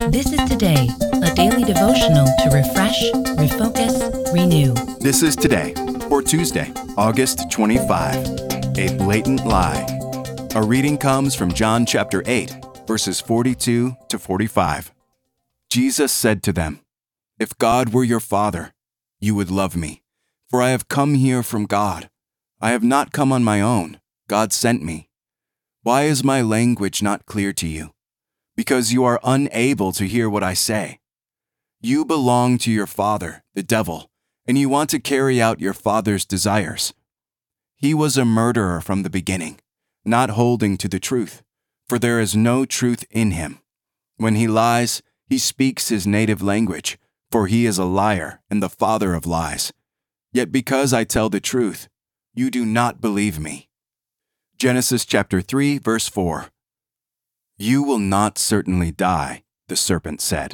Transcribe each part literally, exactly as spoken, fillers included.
This is Today, a daily devotional to refresh, refocus, renew. This is Today for Tuesday, August twenty-fifth. A blatant lie. Our reading comes from John chapter eight, verses forty-two to forty-five. Jesus said to them, "If God were your Father, you would love me, for I have come here from God. I have not come on my own. God sent me. Why is my language not clear to you? Because you are unable to hear what I say. You belong to your father, the devil, and you want to carry out your father's desires. He was a murderer from the beginning, not holding to the truth, for there is no truth in him. When he lies, he speaks his native language, for he is a liar and the father of lies. Yet because I tell the truth, you do not believe me." Genesis chapter three, verse four. "You will not certainly die," the serpent said.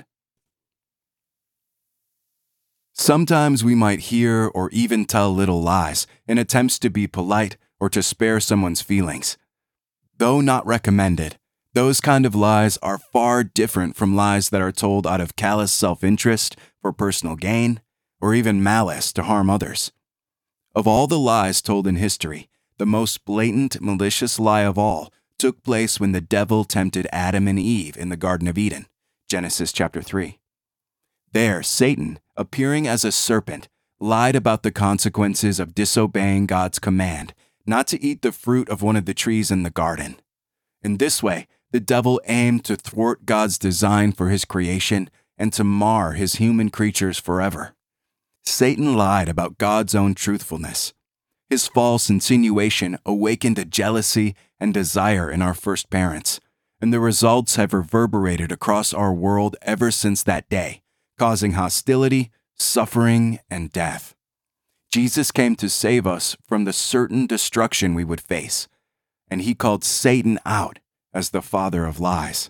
Sometimes we might hear or even tell little lies in attempts to be polite or to spare someone's feelings. Though not recommended, those kind of lies are far different from lies that are told out of callous self-interest for personal gain or even malice to harm others. Of all the lies told in history, the most blatant, malicious lie of all took place when the devil tempted Adam and Eve in the Garden of Eden, Genesis chapter three. There, Satan, appearing as a serpent, lied about the consequences of disobeying God's command not to eat the fruit of one of the trees in the garden. In this way, the devil aimed to thwart God's design for his creation and to mar his human creatures forever. Satan lied about God's own truthfulness. His false insinuation awakened a jealousy and desire in our first parents, and the results have reverberated across our world ever since that day, causing hostility, suffering, and death. Jesus came to save us from the certain destruction we would face, and he called Satan out as the father of lies.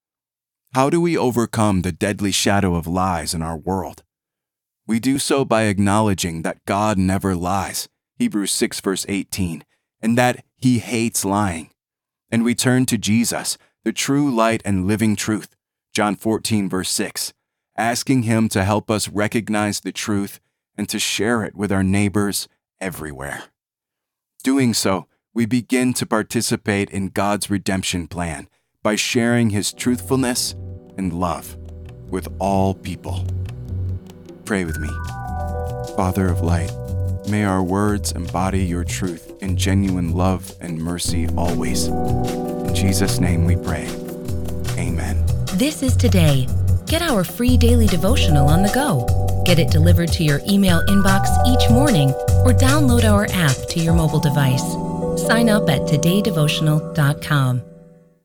How do we overcome the deadly shadow of lies in our world? We do so by acknowledging that God never lies, Hebrews six verse eighteen, and that he hates lying. And we turn to Jesus, the true light and living truth, John fourteen verse six, asking him to help us recognize the truth and to share it with our neighbors everywhere. Doing so, we begin to participate in God's redemption plan by sharing his truthfulness and love with all people. Pray with me. Father of light, may our words embody your truth in genuine love and mercy always. In Jesus' name we pray. Amen. This is Today. Get our free daily devotional on the go. Get it delivered to your email inbox each morning or download our app to your mobile device. Sign up at today devotional dot com.